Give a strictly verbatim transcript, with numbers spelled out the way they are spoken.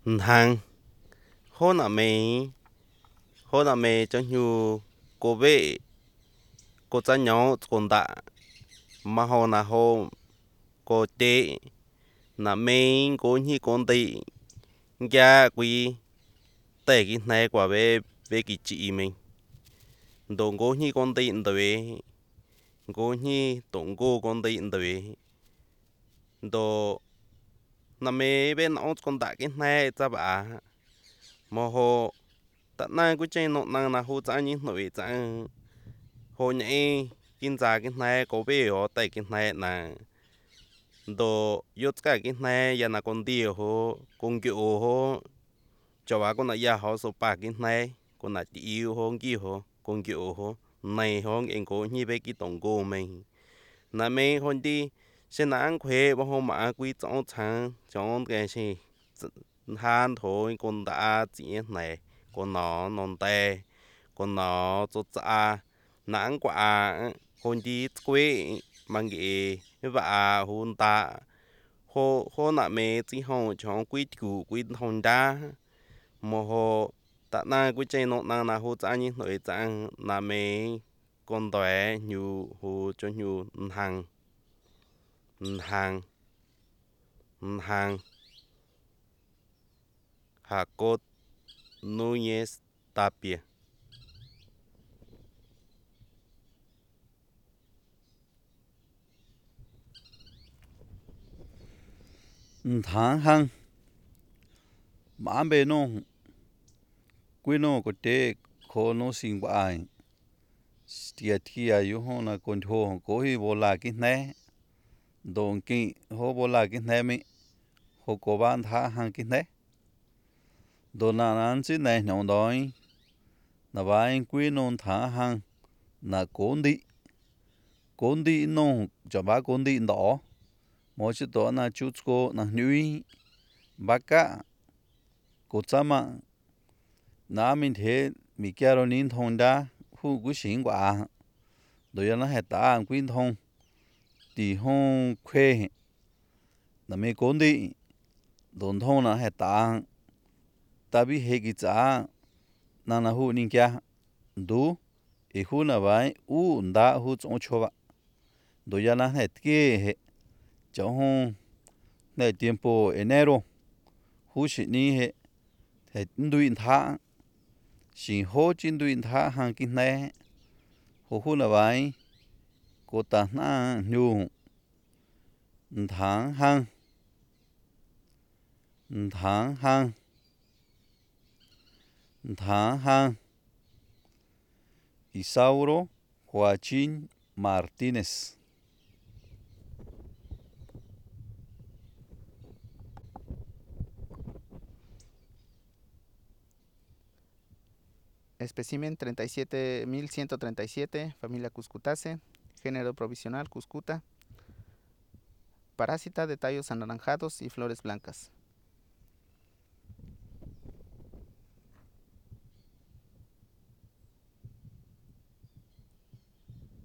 hàng hô nà mê hô nà mê cho nhu cô vệ cô cha nhỏ con đã mà hồ nà hồ cô tê nà mê cô nhi con tị gia quý tê cái này quả về về cái chị mình đồ cô nhi con tị tới cô nhi tổng cô con tị tới đồ nà mê bên nó con đã cái này cha bà mà hồ tại nay cứ chơi nó năng là hồ cha như nội cha hồ nhảy kinh gia cái này có về họ tại cái này là đồ yết cái cái này giờ là con đi hồ con kiểu hồ cho bà con là giờ họ số ba cái này con là yêu hồ kia hồ con kiểu hồ này hồ anh có như vậy cái tổng cô mình là mấy hôm đi sẽ là ăn khuya bao hôm mà quý trọng sáng trong cái gì han thôi con đã chỉ này con nó non tè con nó cho cha nắng quả hôm đi quê mang cái và hôm ta hồ hồ nãy mẹ chỉ hông trong quý chủ quý hồng đa mà hồ tại na quý chơi nó na na hồ cha như nội trang là mẹ con tuổi nhiều hồ cho nhiều hàng hàng hàng Hakot Núñez Tapia. tháng hăng mà bê nó quy nó có thể khó nó sinh bài tiệt thì ayu ho na con thô có hi vô la cái này đồng kinh ho vô la cái này mi ho có bạn thả hăng cái này đồ na nan chỉ này nó đói na bài quy nó thả hăng na con đi con đi nó cho ba con đi đó mỗi chút đó na chút cô na nuôi bác cả cô chama na mình thế mi kia rồi nín thong đa hu cú xin quả rồi nó hay ta quyên thong thì hông khuê là mấy con đi đồn thong là hay ta ta bị hệ cái giá na na hu nín kia đủ e hu na vai u đã hu trong chỗ vậy rồi nó hay kia hệ cho hông này tiempo enero hu xin ní hệ hệ đuôi thả xin hô chín đuôi thả hàng kinh này hồ hu là vậy cô ta na nhu tháng hang tháng hang tháng hang Isauro Joaquín Martínez. Espécimen treinta y siete mil ciento treinta y siete, familia Cuscutaceae, género provisional Cuscuta, parásita de tallos anaranjados y flores blancas.